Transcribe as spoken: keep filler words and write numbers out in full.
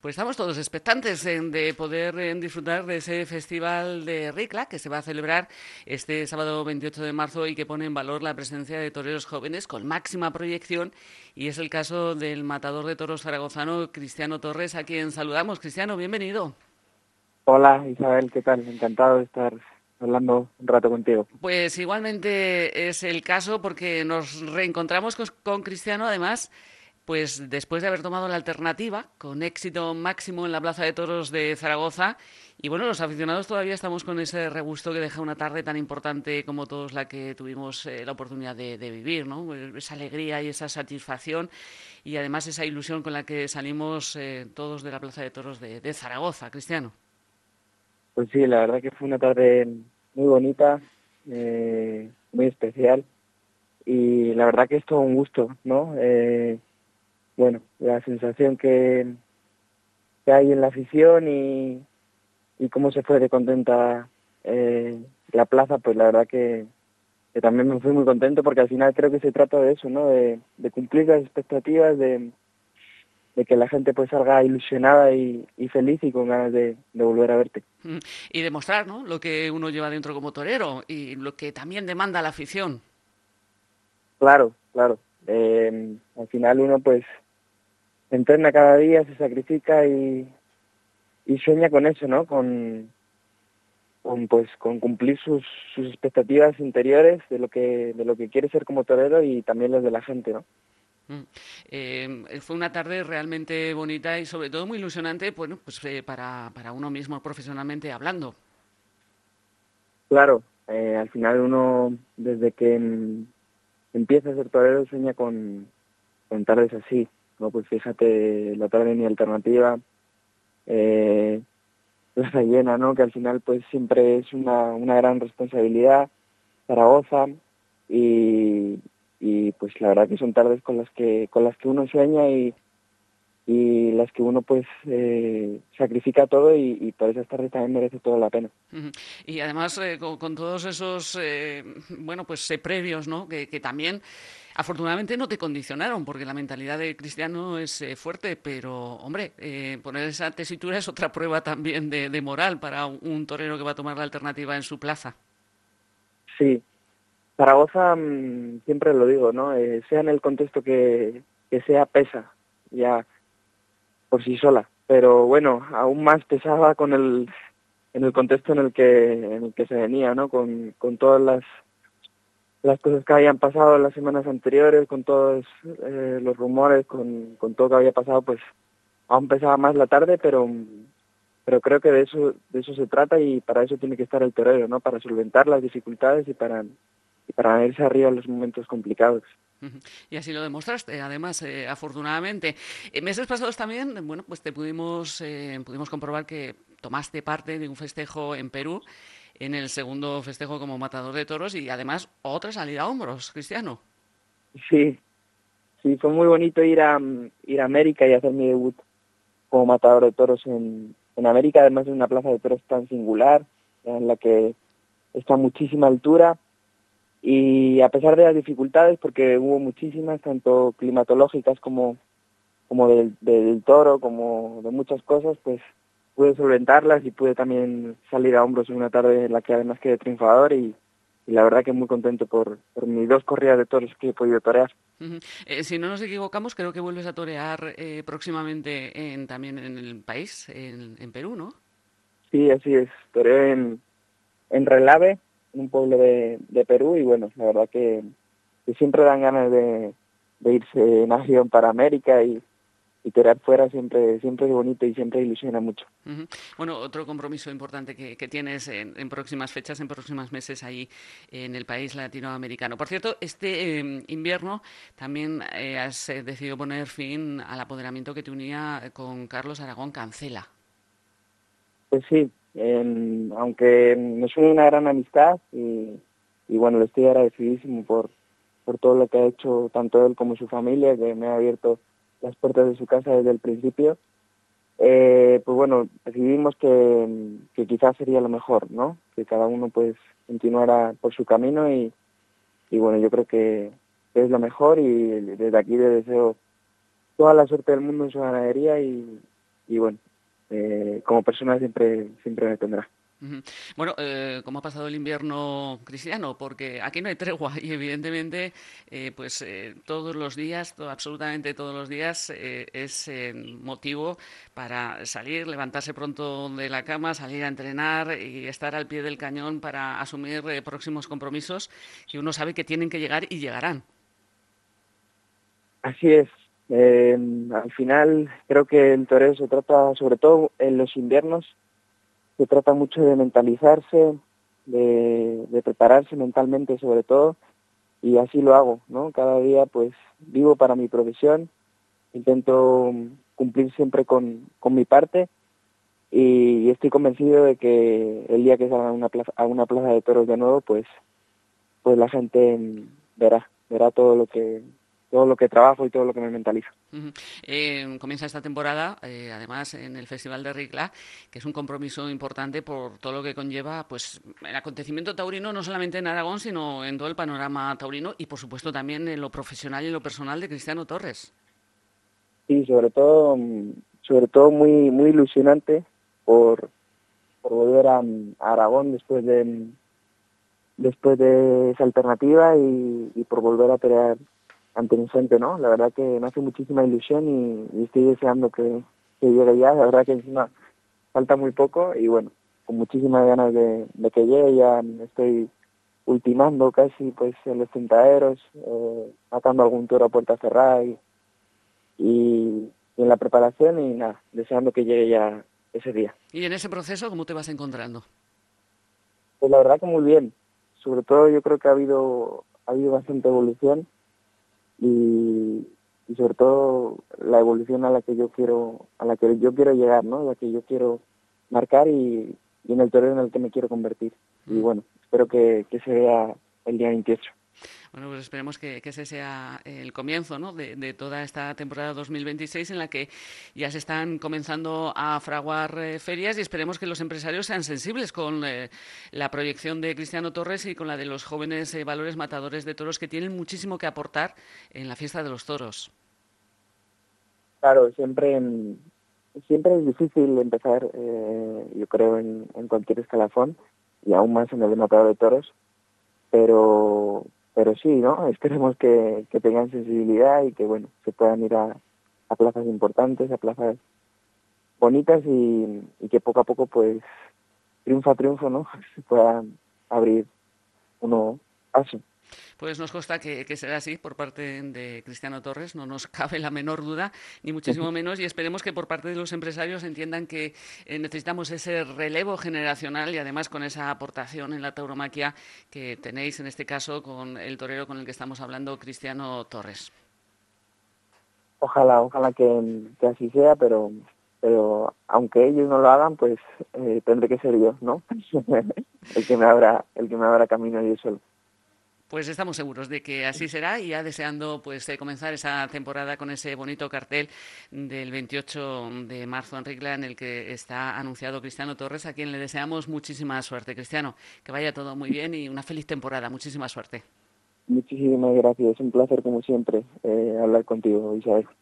Pues estamos todos expectantes en- de poder en, disfrutar de ese festival de Ricla que se va a celebrar este sábado veintiocho de marzo y que pone en valor la presencia de toreros jóvenes con máxima proyección. Y es el caso del matador de toros zaragozano, Cristiano Torres, a quien saludamos. Cristiano, bienvenido. Hola Isabel, ¿qué tal? Encantado de estar hablando un rato contigo. Pues igualmente es el caso porque nos reencontramos con, con Cristiano, además, pues después de haber tomado la alternativa, con éxito máximo en la Plaza de Toros de Zaragoza. Y bueno, los aficionados todavía estamos con ese regusto que deja una tarde tan importante como todos la que tuvimos eh, la oportunidad de, de vivir, ¿no? Esa alegría y esa satisfacción y además esa ilusión con la que salimos eh, todos de la Plaza de Toros de, de Zaragoza, Cristiano. Pues sí, la verdad que fue una tarde muy bonita, eh, muy especial y la verdad que es todo un gusto, ¿no? Eh, bueno, la sensación que, que hay en la afición y, y cómo se fue de contenta eh, la plaza, pues la verdad que, que también me fui muy contento porque al final creo que se trata de eso, ¿no? De, de cumplir las expectativas, de de que la gente pues salga ilusionada y, y feliz y con ganas de, de volver a verte. Mm, Y demostrar, ¿no? Lo que uno lleva dentro como torero y lo que también demanda la afición. Claro, claro. Eh, al final uno pues se entrena cada día, se sacrifica y, y sueña con eso, ¿no? Con, con pues con cumplir sus, sus expectativas interiores de lo que de lo que quiere ser como torero y también las de la gente, ¿no? Mm. Eh, fue una tarde realmente bonita y sobre todo muy ilusionante, bueno, pues eh, para, para uno mismo profesionalmente hablando. Claro, eh, al final uno desde que mm, empieza a ser torero sueña con, con tardes así, ¿no? Pues fíjate, la tarde ni alternativa, eh, plaza llena, ¿no? Que al final pues siempre es una, una gran responsabilidad, Zaragoza, y, y pues la verdad que son tardes con las que, con las que uno sueña y, y las que uno pues eh, sacrifica todo y, y por esas tardes también merece toda la pena. Ujú. Y además eh, con, con todos esos, eh, bueno, pues eh, previos, ¿no? Que, que también afortunadamente no te condicionaron, porque la mentalidad de Cristiano es eh, fuerte, pero hombre, eh, poner esa tesitura es otra prueba también de, de moral para un, un torero que va a tomar la alternativa en su plaza. Sí, Zaragoza mm, siempre lo digo, ¿no? Eh, sea en el contexto que, que sea, pesa ya por sí sola, pero bueno, aún más pesaba con el en el contexto en el que en el que se venía, ¿no? Con, con todas las las cosas que habían pasado las semanas anteriores, con todos eh, los rumores, con, con todo que había pasado, pues aún pesaba más la tarde, pero pero creo que de eso de eso se trata y para eso tiene que estar el torero, ¿no? Para solventar las dificultades y para y para irse arriba en los momentos complicados. Ujú. Y así lo demostraste, además, eh, afortunadamente. En meses pasados también, bueno, pues te pudimos, eh, pudimos comprobar que tomaste parte de un festejo en Perú, en el segundo festejo como matador de toros y además otra salida a hombros, Cristiano. Sí, sí, fue muy bonito ir a mm, ir a América y hacer mi debut como matador de toros en, en América, además de una plaza de toros tan singular, en la que está a muchísima altura. Y a pesar de las dificultades, porque hubo muchísimas, tanto climatológicas como, como del, del toro, como de muchas cosas, pues pude solventarlas y pude también salir a hombros en una tarde en la que además quedé triunfador y, y la verdad que muy contento por, por mis dos corridas de toros que he podido torear. Ujú. Eh, si no nos equivocamos, creo que vuelves a torear eh, próximamente en, también en el país, en, en Perú, ¿no? Sí, así es, toreé en, en Relave, en un pueblo de, de Perú y bueno, la verdad que, que siempre dan ganas de, de irse en avión para América y y tirar fuera siempre siempre es bonito y siempre ilusiona mucho. Ujú. Bueno, otro compromiso importante que, que tienes en, en próximas fechas, en próximos meses ahí en el país latinoamericano. Por cierto, este eh, invierno también eh, has eh, decidido poner fin al apoderamiento que te unía con Carlos Aragón Cancela. Pues sí, en- aunque nos une una gran amistad y, y bueno, le estoy agradecidísimo por, por todo lo que ha hecho tanto él como su familia, que me ha abierto las puertas de su casa desde el principio. Eh, pues bueno, decidimos que, que quizás sería lo mejor, ¿no? Que cada uno pues continuara por su camino y, y bueno, yo creo que es lo mejor y desde aquí le deseo toda la suerte del mundo en su ganadería y, y bueno, eh, como persona siempre, siempre me tendrá. Ujú. Bueno, eh, ¿cómo ha pasado el invierno, Cristiano? Porque aquí no hay tregua y evidentemente, eh, pues eh, todos los días, to- absolutamente todos los días, eh, es eh, motivo para salir, levantarse pronto de la cama, salir a entrenar y estar al pie del cañón para asumir eh, próximos compromisos que uno sabe que tienen que llegar y llegarán. Así es. Eh, Al final creo que el toreo se trata, sobre todo en los inviernos, se trata mucho de mentalizarse, de, de prepararse mentalmente sobre todo, y así lo hago, ¿no? Cada día pues vivo para mi profesión, intento mm, cumplir siempre con, con mi parte y, y estoy convencido de que el día que salga a una plaza, a una plaza de toros de nuevo, pues, pues la gente mm, verá, verá todo lo que, todo lo que trabajo y todo lo que me mentalizo. Ujú. Eh, comienza esta temporada, eh, además, en el Festival de Ricla, que es un compromiso importante por todo lo que conlleva, pues, el acontecimiento taurino, no solamente en Aragón, sino en todo el panorama taurino y, por supuesto, también en lo profesional y en lo personal de Cristiano Torres. Sí, sobre todo, mm, sobre todo muy, muy ilusionante por, por volver a, mm, a Aragón después de, mm, después de esa alternativa y, y por volver a pelear ante mi gente, ¿no? La verdad que me hace muchísima ilusión y, y estoy deseando que, que llegue ya. La verdad que encima falta muy poco y bueno, con muchísimas ganas de, de que llegue. Ya estoy ultimando casi pues en los tentaderos, eh, matando algún toro a puerta cerrada y, y, y en la preparación y nada, deseando que llegue ya ese día. Y en ese proceso, ¿cómo te vas encontrando? Pues la verdad que muy bien. Sobre todo yo creo que ha habido, ha habido bastante evolución y, y sobre todo la evolución a la que yo quiero, a la que yo quiero llegar, ¿no? A la que yo quiero marcar y, y en el torero en el que me quiero convertir. Y Mm. bueno, espero que, que se vea el día veintiocho. Bueno, pues esperemos que, que ese sea el comienzo, ¿no?, de, de toda esta temporada dos mil veintiséis en la que ya se están comenzando a fraguar eh, ferias y esperemos que los empresarios sean sensibles con eh, la proyección de Cristiano Torres y con la de los jóvenes eh, valores matadores de toros que tienen muchísimo que aportar en la fiesta de los toros. Claro, siempre, en- siempre es difícil empezar, eh, yo creo, en, en cualquier escalafón y aún más en el de matador de toros, pero pero sí, ¿no? Esperemos que, que tengan sensibilidad y que, bueno, se puedan ir a, a plazas importantes, a plazas bonitas y, y que poco a poco, pues, triunfo a triunfo, ¿no? Se puedan abrir uno paso. Pues nos consta que, que será así por parte de Cristiano Torres, no nos cabe la menor duda, ni muchísimo menos, y esperemos que por parte de los empresarios entiendan que eh, necesitamos ese relevo generacional y además con esa aportación en la tauromaquia que tenéis en este caso con el torero con el que estamos hablando, Cristiano Torres. Ojalá, ojalá que, que así sea, pero pero aunque ellos no lo hagan, pues eh, tendré que ser yo, ¿no? el que me abra, el que me abra camino yo solo. Pues estamos seguros de que así será y ya deseando pues eh, comenzar esa temporada con ese bonito cartel del veintiocho de marzo en Ricla en el que está anunciado Cristiano Torres, a quien le deseamos muchísima suerte. Cristiano, que vaya todo muy bien y una feliz temporada. Muchísima suerte. Muchísimas gracias, es un placer como siempre eh, hablar contigo, Isabel.